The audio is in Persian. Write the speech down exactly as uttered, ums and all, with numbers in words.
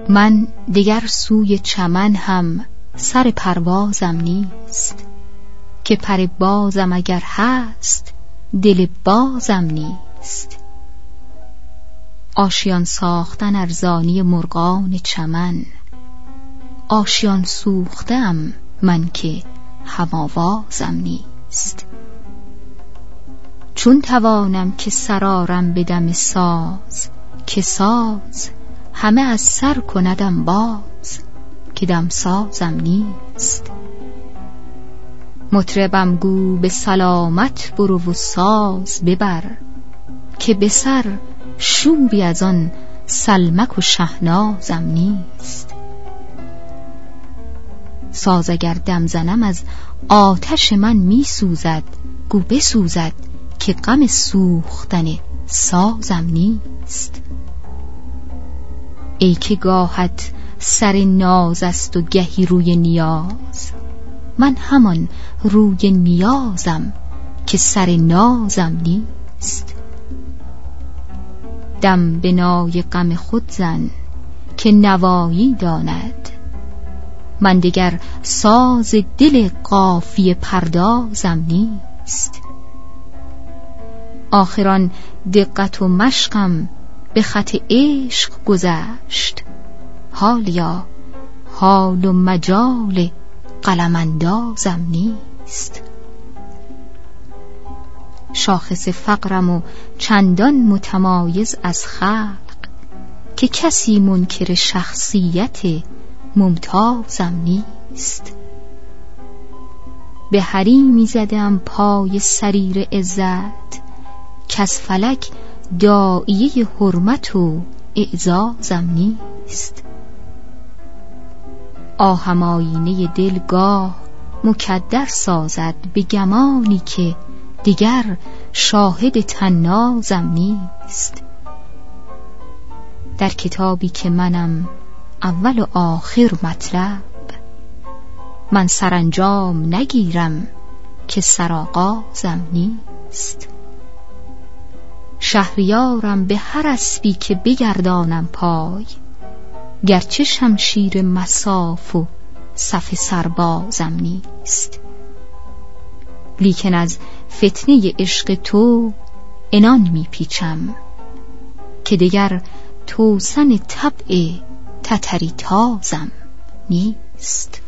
من دیگر سوی چمن هم سر پروازم نیست، که پر بازم اگر هست دل بازم نیست. آشیان ساختن ارزانی مرغان چمن، آشیان سوختم من که هواوازم نیست. چون توانم که سرارم به دم ساز، که ساز همه از سر کندم باز، که دم سازم نیست. مطربم گو به سلامت برو و ساز ببر، که به سر شوری از آن سلمک و شهنازم نیست. ساز اگر دم زنم از آتش من می سوزد، گو بسوزد که غم سوختن سازم نیست. ای که گاهت سر ناز است و گهی روی نیاز، من همان روی نیازم که سر نازم نیست. دم به نای غم خود زن که نوایی داند، من دیگر ساز دل قافیه پردازم نیست. آخران دقت و مشقم به خط عشق گذشت، حالیا حال و مجال قلم اندازم نیست. شاخص فقرم و چندان متمایز از خلق، که کسی منکر شخصیت ممتازم نیست. به حریمی زدم پای سریر عزت، که از فلک داعیه حرمت و اعزازم نیست. آهم آینه دل گاه مکدر سازد به گمانی که دیگر شاهد طنازم نیست. در کتابی که منم اول و آخر مطلب، من سرانجام نگیرم که سرآغازم نیست. شهریارم به هر اسبی که بگردانم پای، گرچه شمشیر مصاف و صف سربازم نیست. لیکن از فتنه عشق تو عنان می پیچم، که دیگر توسن طبع تتری تازم نیست.